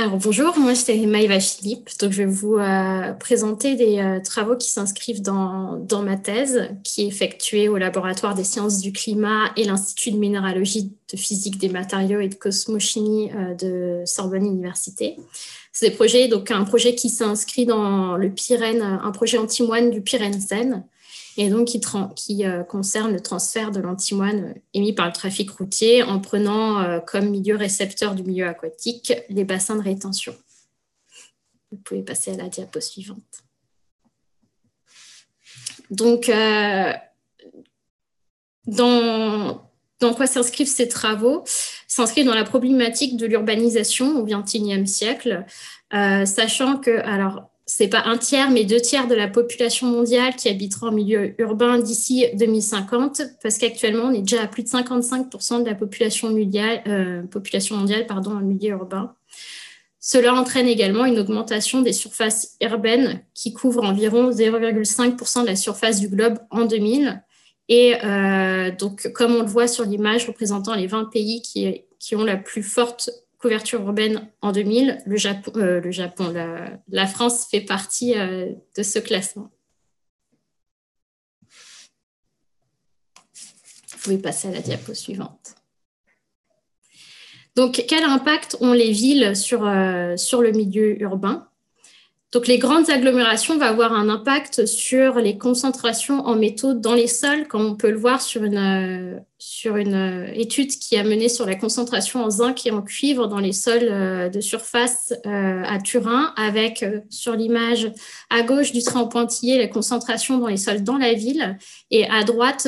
Alors bonjour, moi c'est Maëva Philippe, donc je vais vous présenter des travaux qui s'inscrivent dans ma thèse, qui est effectuée au laboratoire des sciences du climat et l'Institut de minéralogie, de physique des matériaux et de cosmochimie de Sorbonne Université. C'est des projets, donc un projet qui s'inscrit dans le Pyrène, un projet antimoine du Pyrène-Seine, et donc qui concerne le transfert de l'antimoine émis par le trafic routier en prenant comme milieu récepteur du milieu aquatique les bassins de rétention. Vous pouvez passer à la diapo suivante. Donc, dans quoi s'inscrivent ces travaux? S'inscrivent dans la problématique de l'urbanisation au XXIe siècle, sachant que, alors, c'est pas un tiers, mais 2 tiers de la population mondiale qui habitera en milieu urbain d'ici 2050, parce qu'actuellement, on est déjà à plus de 55% de la population mondiale, en milieu urbain. Cela entraîne également une augmentation des surfaces urbaines qui couvrent environ 0,5% de la surface du globe en 2000. Et donc, comme on le voit sur l'image représentant les 20 pays qui ont la plus forte couverture urbaine en 2000, la France fait partie de ce classement. Vous pouvez passer à la diapo suivante. Donc, quel impact ont les villes sur le milieu urbain? Donc, les grandes agglomérations vont avoir un impact sur les concentrations en métaux dans les sols, comme on peut le voir sur une étude qui a mené sur la concentration en zinc et en cuivre dans les sols de surface à Turin, avec sur l'image à gauche du trait en pointillé la concentration dans les sols dans la ville, et à droite,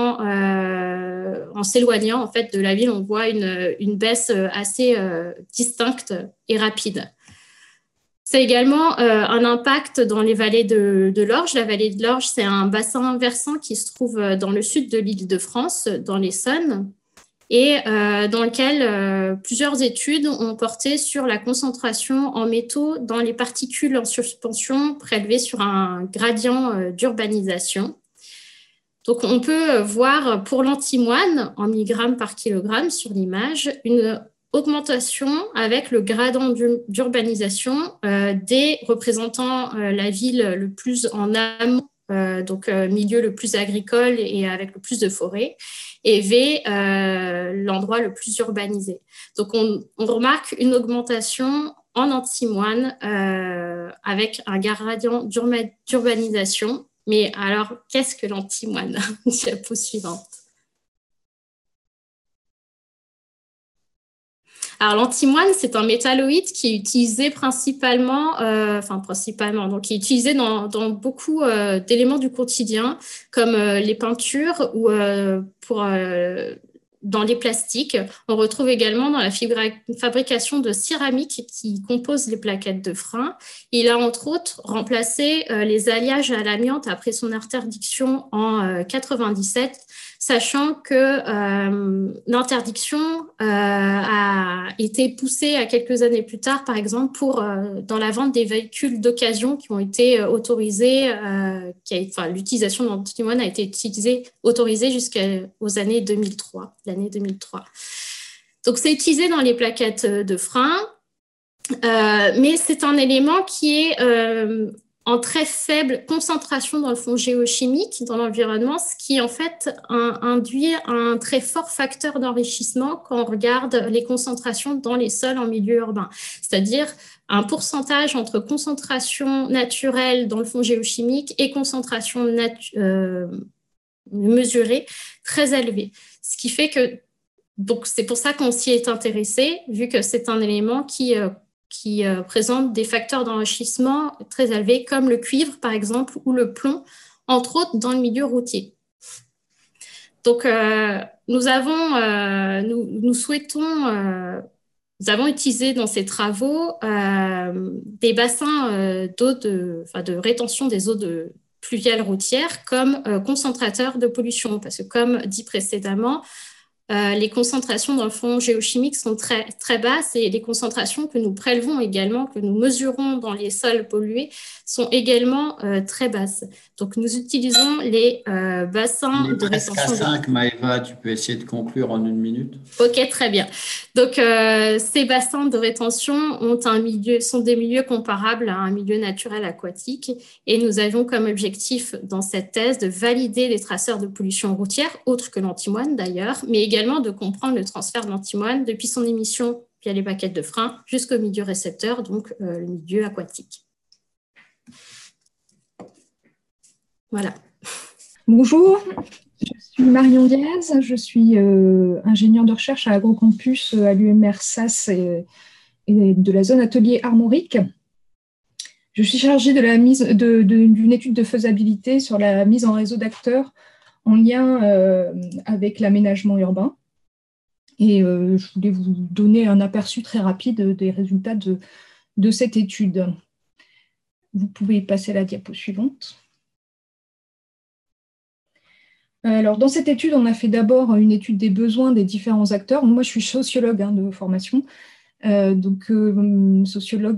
en s'éloignant en fait, de la ville, on voit une baisse assez distincte et rapide. C'est également un impact dans les vallées de l'Orge. La vallée de l'Orge, c'est un bassin versant qui se trouve dans le sud de l'Île-de-France, dans l'Essonne, et dans lequel plusieurs études ont porté sur la concentration en métaux dans les particules en suspension prélevées sur un gradient d'urbanisation. Donc, on peut voir pour l'antimoine, en milligrammes par kilogramme sur l'image, une augmentation avec le gradient d'urbanisation des représentant la ville le plus en amont, donc milieu le plus agricole et avec le plus de forêts, et V, l'endroit le plus urbanisé. Donc, on remarque une augmentation en antimoine avec un gradient d'urbanisation. Mais alors, qu'est-ce que l'antimoine? Diapo suivante. Alors, l'antimoine, c'est un métalloïde qui est utilisé principalement, donc qui est utilisé dans beaucoup d'éléments du quotidien, comme les peintures ou dans les plastiques. On retrouve également dans la fabrication de céramique qui compose les plaquettes de frein. Il a entre autres remplacé les alliages à l'amiante après son interdiction en 1997, sachant que l'interdiction a été poussée à quelques années plus tard, par exemple, dans la vente des véhicules d'occasion qui ont été autorisés, l'utilisation de l'antimoine a été autorisée jusqu'aux années 2003, l'année 2003. Donc, c'est utilisé dans les plaquettes de frein, mais c'est un élément qui est en très faible concentration dans le fond géochimique, dans l'environnement, ce qui en fait induit un très fort facteur d'enrichissement quand on regarde les concentrations dans les sols en milieu urbain. C'est-à-dire un pourcentage entre concentration naturelle dans le fond géochimique et concentration mesurée très élevée. Ce qui fait que, donc c'est pour ça qu'on s'y est intéressé, vu que c'est un élément qui présente des facteurs d'enrichissement très élevés, comme le cuivre, par exemple, ou le plomb, entre autres dans le milieu routier. Donc, nous avons utilisé dans ces travaux des bassins d'eau de rétention des eaux pluviales routières comme concentrateurs de pollution, parce que comme dit précédemment, les concentrations dans le fond géochimique sont très, très basses et les concentrations que nous prélevons également, que nous mesurons dans les sols pollués, sont également très basses. Donc, nous utilisons les bassins On est de presque à rétention d'eau. 5, Maëva. Tu peux essayer de conclure en 1 minute. Ok, très bien. Donc, ces bassins de rétention sont des milieux comparables à un milieu naturel aquatique. Et nous avons comme objectif dans cette thèse de valider les traceurs de pollution routière, autres que l'antimoine d'ailleurs, mais également de comprendre le transfert de l'antimoine depuis son émission via les baquettes de frein jusqu'au milieu récepteur, donc le milieu aquatique. Voilà. Bonjour, je suis Marion Diaz, je suis ingénieure de recherche à Agrocampus à l'UMR SAS et de la zone atelier armorique. Je suis chargée de la mise d'une étude de faisabilité sur la mise en réseau d'acteurs en lien avec l'aménagement urbain. Et je voulais vous donner un aperçu très rapide des résultats de cette étude. Vous pouvez passer à la diapo suivante. Alors, dans cette étude, on a fait d'abord une étude des besoins des différents acteurs. Moi, je suis sociologue de formation, sociologue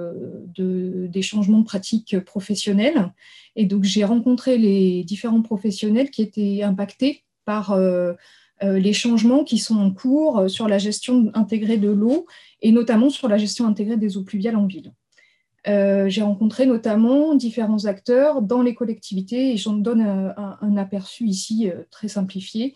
des changements de pratiques professionnelles. Et donc, j'ai rencontré les différents professionnels qui étaient impactés par les changements qui sont en cours sur la gestion intégrée de l'eau et notamment sur la gestion intégrée des eaux pluviales en ville. J'ai rencontré notamment différents acteurs dans les collectivités et j'en donne un aperçu ici très simplifié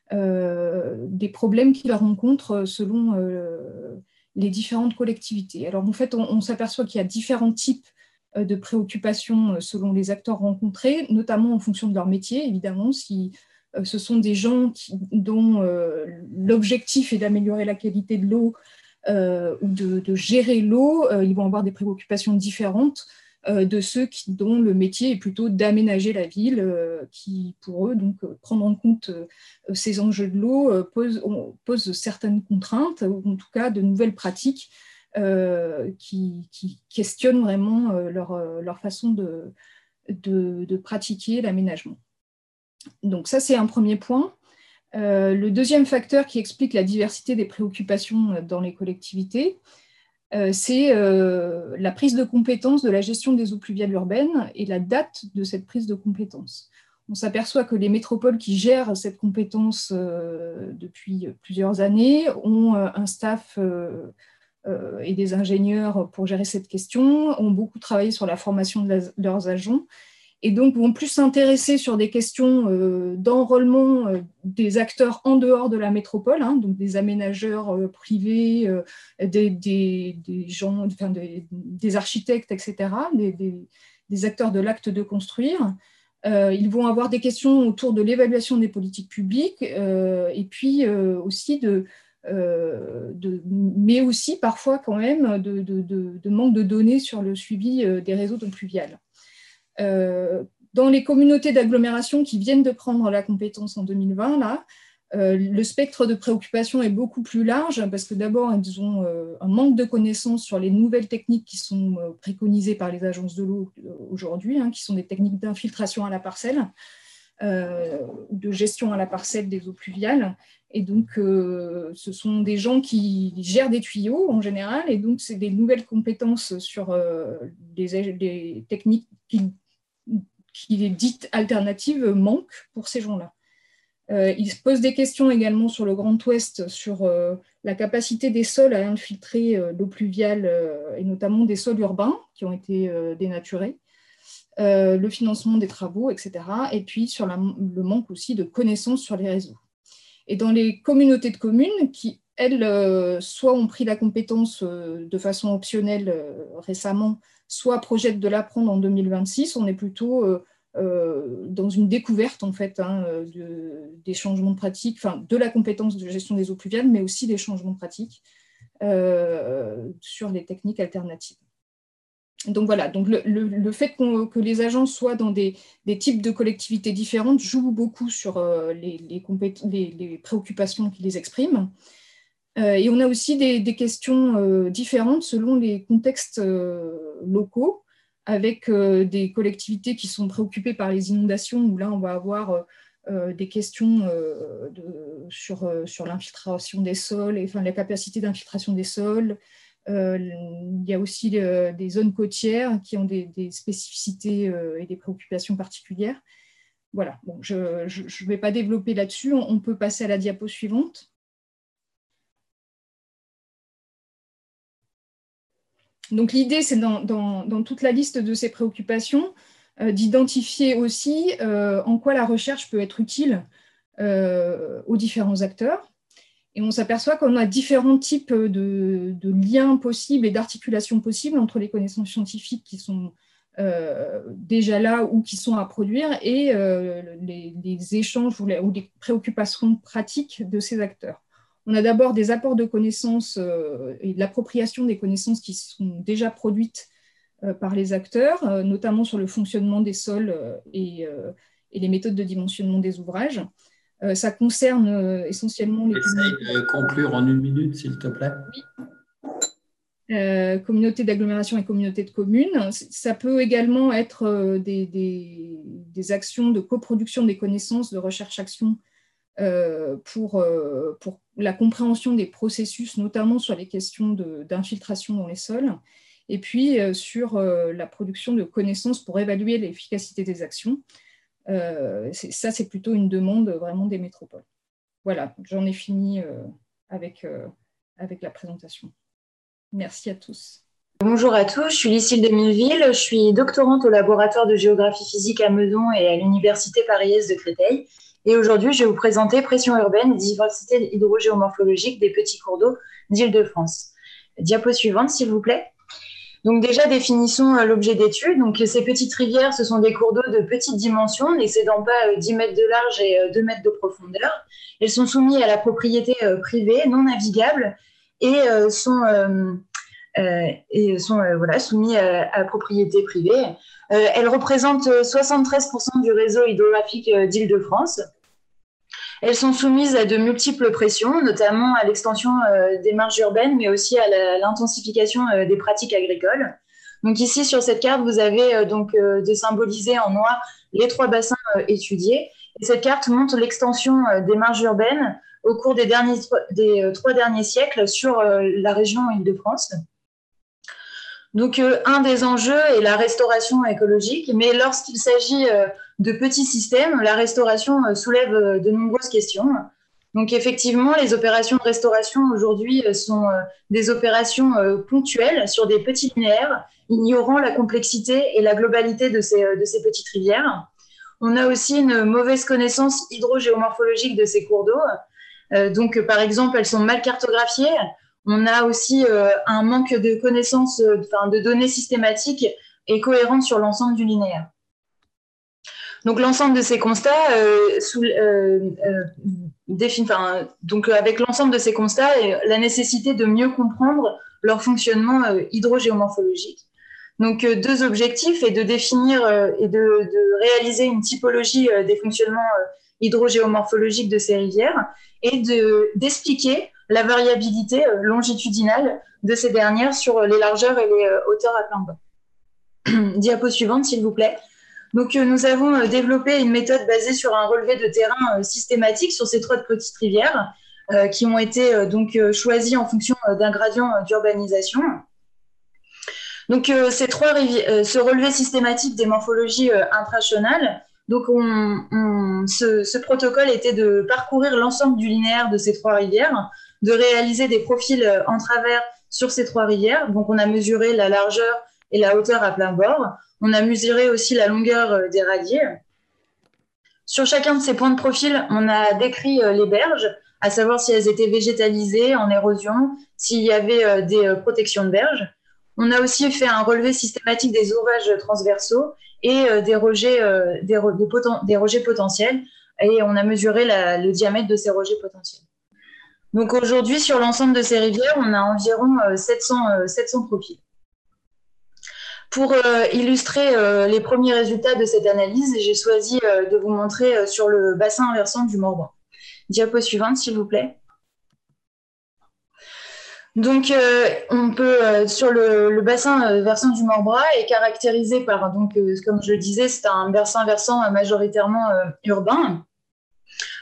des problèmes qu'ils rencontrent selon les différentes collectivités. Alors en fait, on s'aperçoit qu'il y a différents types de préoccupations selon les acteurs rencontrés, notamment en fonction de leur métier, évidemment. Si ce sont des gens dont l'objectif est d'améliorer la qualité de l'eau, ou de gérer l'eau, ils vont avoir des préoccupations différentes de ceux dont le métier est plutôt d'aménager la ville, qui pour eux, donc, prendre en compte ces enjeux de l'eau pose certaines contraintes, ou en tout cas de nouvelles pratiques qui questionnent vraiment leur façon de pratiquer l'aménagement. Donc ça, c'est un premier point. Le deuxième facteur qui explique la diversité des préoccupations dans les collectivités, c'est la prise de compétence de la gestion des eaux pluviales urbaines et la date de cette prise de compétence. On s'aperçoit que les métropoles qui gèrent cette compétence depuis plusieurs années ont un staff et des ingénieurs pour gérer cette question, ont beaucoup travaillé sur la formation de leurs agents, et donc vont plus s'intéresser sur des questions d'enrôlement des acteurs en dehors de la métropole, donc des aménageurs privés, des gens, enfin des architectes, etc., des acteurs de l'acte de construire. Ils vont avoir des questions autour de l'évaluation des politiques publiques et puis aussi mais aussi parfois quand même de manque de données sur le suivi des réseaux d'eau pluviale. Dans les communautés d'agglomération qui viennent de prendre la compétence en 2020, là, le spectre de préoccupation est beaucoup plus large parce que d'abord, elles ont un manque de connaissances sur les nouvelles techniques qui sont préconisées par les agences de l'eau aujourd'hui, qui sont des techniques d'infiltration à la parcelle, de gestion à la parcelle des eaux pluviales. Et donc, ce sont des gens qui gèrent des tuyaux en général, et donc c'est des nouvelles compétences sur des techniques qui dites alternatives manquent pour ces gens-là. Ils se posent des questions également sur le Grand Ouest, sur la capacité des sols à infiltrer l'eau pluviale, et notamment des sols urbains qui ont été dénaturés, le financement des travaux, etc. Et puis sur le manque aussi de connaissances sur les réseaux. Et dans les communautés de communes qui, elles, soit ont pris la compétence de façon optionnelle récemment, soit projettent de l'apprendre en 2026, on est plutôt dans une découverte en fait des changements de pratiques, enfin de la compétence de gestion des eaux pluviales, mais aussi des changements de pratiques sur les techniques alternatives. Donc voilà, donc le fait que les agents soient dans des types de collectivités différentes joue beaucoup sur les préoccupations qu'ils les expriment. Et on a aussi des questions différentes selon les contextes locaux, avec des collectivités qui sont préoccupées par les inondations, où là on va avoir des questions sur l'infiltration des sols, et, enfin, la capacité d'infiltration des sols. Il y a aussi des zones côtières qui ont des spécificités et des préoccupations particulières. Voilà, bon, je ne vais pas développer là-dessus. On peut passer à la diapo suivante. Donc l'idée, c'est dans toute la liste de ces préoccupations, d'identifier aussi en quoi la recherche peut être utile aux différents acteurs. Et on s'aperçoit qu'on a différents types de liens possibles et d'articulations possibles entre les connaissances scientifiques qui sont déjà là ou qui sont à produire et les échanges ou les préoccupations pratiques de ces acteurs. On a d'abord des apports de connaissances et de l'appropriation des connaissances qui sont déjà produites par les acteurs, notamment sur le fonctionnement des sols et les méthodes de dimensionnement des ouvrages. Ça concerne essentiellement les Essaye de conclure en 1 minute, s'il te plaît. Oui. Communautés d'agglomération et communautés de communes. Ça peut également être des actions de coproduction des connaissances, de recherche-action pour la compréhension des processus, notamment sur les questions d'infiltration dans les sols, et puis sur la production de connaissances pour évaluer l'efficacité des actions. Ça, c'est plutôt une demande vraiment des métropoles. Voilà, j'en ai fini avec la présentation. Merci à tous. Bonjour à tous, je suis Lucille Demilleville, je suis doctorante au laboratoire de géographie physique à Meudon et à l'université Paris-Est de Créteil. Et aujourd'hui, je vais vous présenter pression urbaine et diversité hydrogéomorphologique des petits cours d'eau d'Île-de-France. Diapo suivante, s'il vous plaît. Donc déjà, définissons l'objet d'étude. Donc ces petites rivières, ce sont des cours d'eau de petite dimension, n'excédant pas 10 mètres de large et 2 mètres de profondeur. Elles sont soumises à la propriété privée, non navigable, et sont soumises à propriété privée. Elles représentent 73% du réseau hydrographique d'Île-de-France. Elles sont soumises à de multiples pressions, notamment à l'extension des marges urbaines, mais aussi à l'intensification des pratiques agricoles. Donc ici, sur cette carte, vous avez de symboliser en noir les 3 bassins étudiés. Et cette carte montre l'extension des marges urbaines au cours des 3 derniers siècles sur la région Île-de-France. Donc, un des enjeux est la restauration écologique, mais lorsqu'il s'agit de petits systèmes, la restauration soulève de nombreuses questions. Donc, effectivement, les opérations de restauration aujourd'hui sont des opérations ponctuelles sur des petits linéaires, ignorant la complexité et la globalité de ces petites rivières. On a aussi une mauvaise connaissance hydrogéomorphologique de ces cours d'eau. Donc, par exemple, elles sont mal cartographiées. On a aussi un manque de connaissances, de données systématiques et cohérentes sur l'ensemble du linéaire. Donc, l'ensemble de ces constats, avec l'ensemble de ces constats, la nécessité de mieux comprendre leur fonctionnement hydrogéomorphologique. Donc, 2 objectifs est de définir et de réaliser une typologie des fonctionnements hydrogéomorphologiques de ces rivières et d'expliquer la variabilité longitudinale de ces dernières sur les largeurs et les hauteurs à plein bas. Diapo suivante, s'il vous plaît. Donc, nous avons développé une méthode basée sur un relevé de terrain systématique sur ces 3 petites rivières qui ont été choisies en fonction d'un gradient d'urbanisation. Donc, ce relevé systématique des morphologies intrachonales, donc ce protocole était de parcourir l'ensemble du linéaire de ces 3 rivières, de réaliser des profils en travers sur ces 3 rivières. Donc, on a mesuré la largeur et la hauteur à plein bord. On a mesuré aussi la longueur des radiers. Sur chacun de ces points de profil, on a décrit les berges, à savoir si elles étaient végétalisées, en érosion, s'il y avait des protections de berges. On a aussi fait un relevé systématique des ouvrages transversaux et des rejets potentiels. Et on a mesuré le diamètre de ces rejets potentiels. Donc aujourd'hui, sur l'ensemble de ces rivières, on a environ 700 profils. Pour illustrer les premiers résultats de cette analyse, j'ai choisi de vous montrer sur le bassin versant du Morbihan. Diapo suivante, s'il vous plaît. Donc, on peut, sur le bassin versant du Morbihan est caractérisé par, comme je le disais, c'est un bassin versant majoritairement urbain.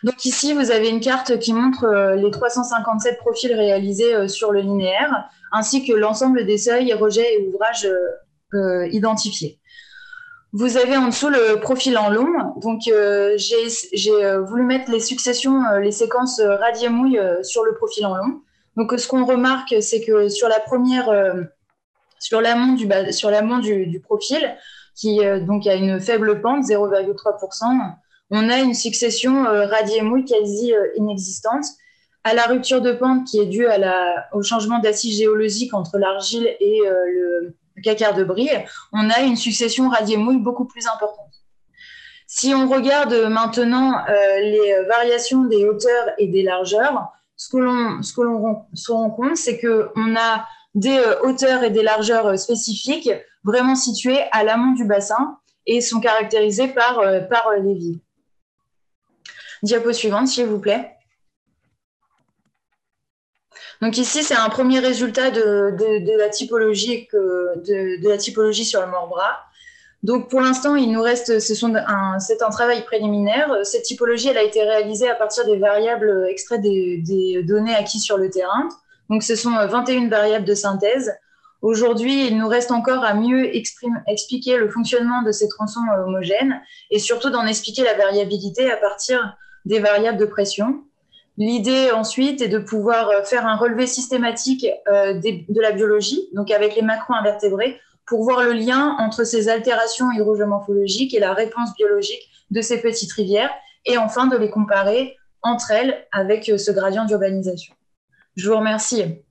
Donc ici, vous avez une carte qui montre les 357 profils réalisés sur le linéaire, ainsi que l'ensemble des seuils, rejets et ouvrages identifiés. Vous avez en dessous le profil en long. Donc, j'ai voulu mettre les successions, les séquences radier-mouille sur le profil en long. Donc, ce qu'on remarque, c'est que sur la première, sur l'amont du profil, qui donc a une faible pente, 0,3%, on a une succession radier-mouille quasi inexistante. À la rupture de pente qui est due au changement d'assise géologique entre l'argile et le calcaire de Brie, on a une succession radier-mouille beaucoup plus importante. Si on regarde maintenant les variations des hauteurs et des largeurs, ce que l'on se rend compte, c'est qu'on a des hauteurs et des largeurs spécifiques vraiment situées à l'amont du bassin et sont caractérisées par les villes. Diapo suivante, s'il vous plaît. Donc ici, c'est un premier résultat de la typologie sur le Morbihan. Donc pour l'instant, il nous reste, c'est un travail préliminaire. Cette typologie, elle a été réalisée à partir des variables extraites des données acquises sur le terrain. Donc ce sont 21 variables de synthèse. Aujourd'hui, il nous reste encore à mieux expliquer le fonctionnement de ces tronçons homogènes et surtout d'en expliquer la variabilité à partir des variables de pression. L'idée ensuite est de pouvoir faire un relevé systématique de la biologie, donc avec les macro-invertébrés, pour voir le lien entre ces altérations hydrogéomorphologiques et la réponse biologique de ces petites rivières, et enfin de les comparer entre elles avec ce gradient d'urbanisation. Je vous remercie.